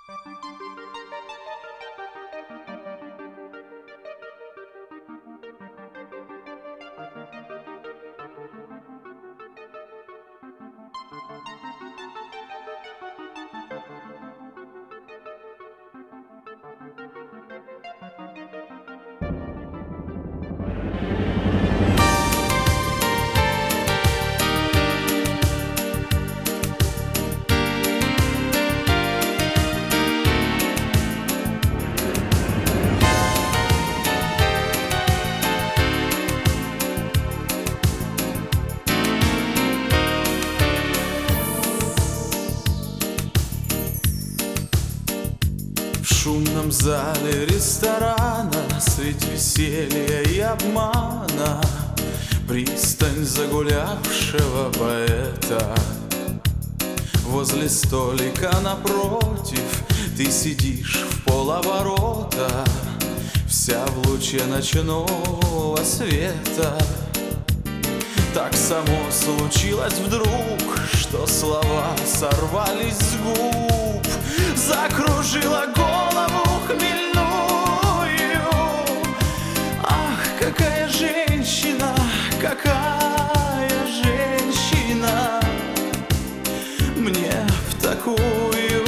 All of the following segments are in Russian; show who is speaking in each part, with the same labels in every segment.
Speaker 1: В шумном зале ресторана средь веселья и обмана пристань загулявшего поэта. Возле столика напротив ты сидишь в полоборота, вся в луче ночного света. Так само случилось вдруг, что слова сорвались с губ, закружила голову хмельную. Ах, какая женщина, какая женщина, мне в такую.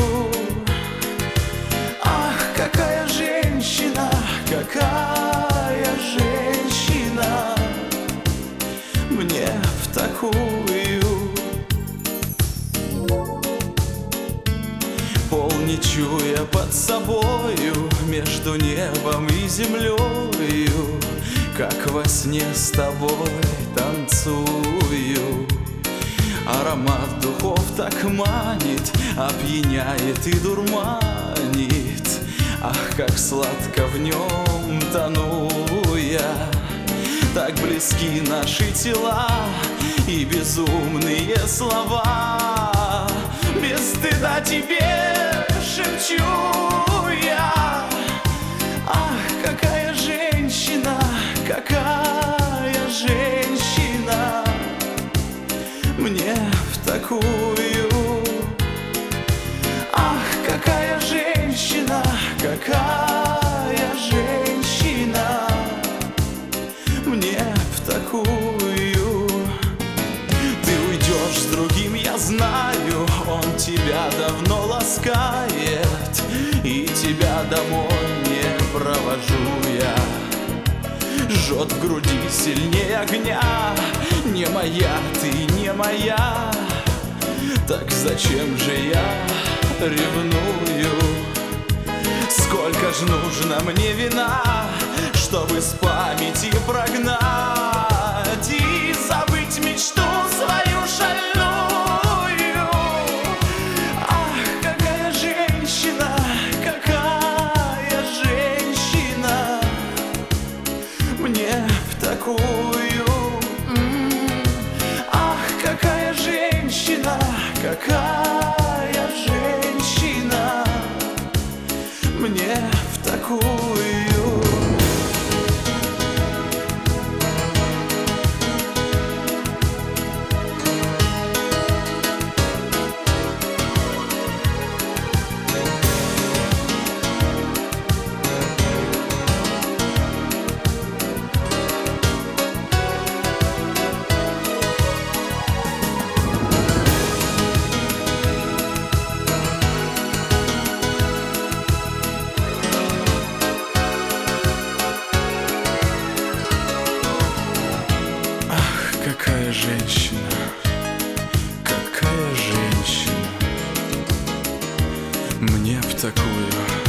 Speaker 1: Ах, какая женщина, какая женщина, мне в такую. Пол не чуя под собою, между небом и землею, как во сне с тобой танцую. Аромат духов так манит, опьяняет и дурманит. Ах, как сладко в нем тону я. Так близки наши тела и безумные слова. Без стыда тебе шепчу я. Ах, какая женщина, какая женщина, мне в такую. Ах, какая женщина, какая женщина, мне в такую. Ты уйдешь с другим, я знаю, он тебя давно ласкает, и тебя домой не провожу я. Жжет в груди сильнее огня, не моя, ты не моя. Так зачем же я ревную? Сколько ж нужно мне вина, чтобы с памяти прогнать и забыть мечту свою шальную. Ах, какая женщина, какая женщина, мне в такую. Ах, какая женщина, какая женщина, мне в такую. Какая женщина, какая женщина, мне в такую.